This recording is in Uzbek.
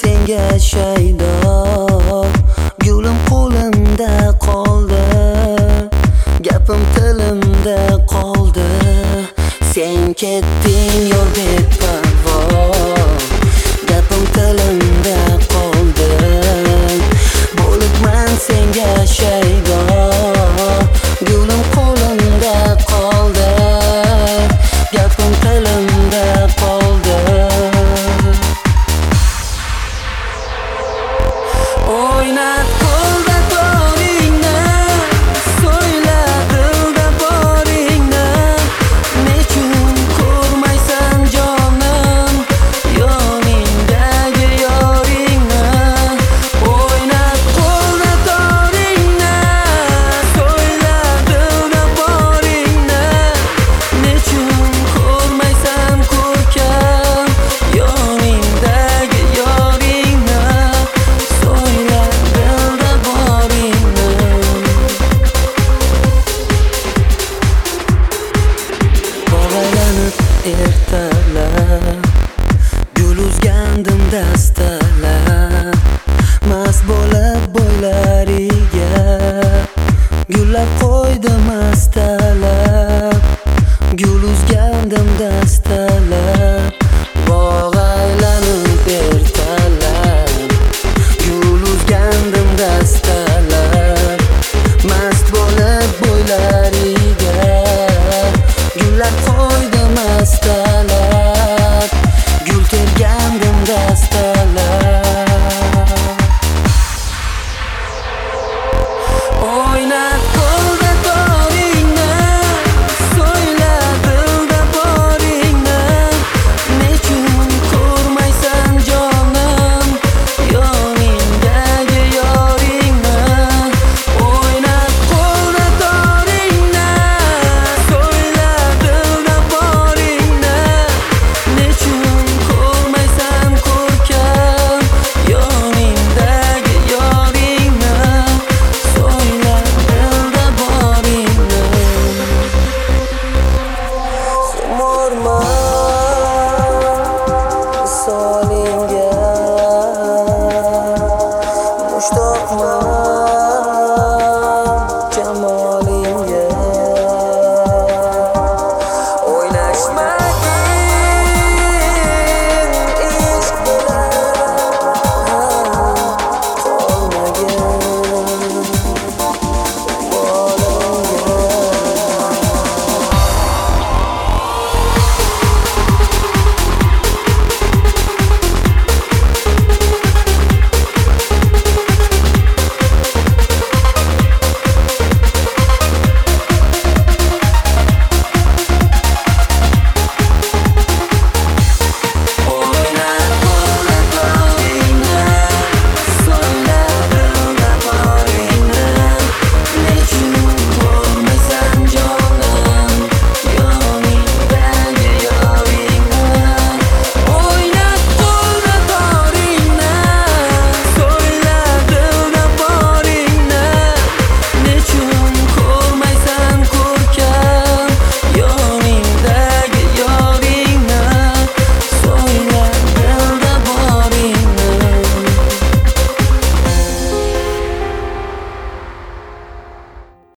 senga shaydo, gulim qo'limda qoldi, gapim tilimda qoldi. Sen ketding yo'l beparvo, gapim tilimda qoldi. Bo'libman senga shaydo, gulim qo'limda qoldi, gapim tilimda qoldi. O'ynab qo'lda toringni, so'yla dilda boringni. Nechun ko'rmaysan jonim, yoningdagi yoringni. O'ynab qo'lda toringni, so'yla dilda boringni. Nechun ko'rmaysan ko'rkam, yoningdagi yoringni. So'yla dilda boringni. Bog'lanib ertalab, gul uzgandim dastalar.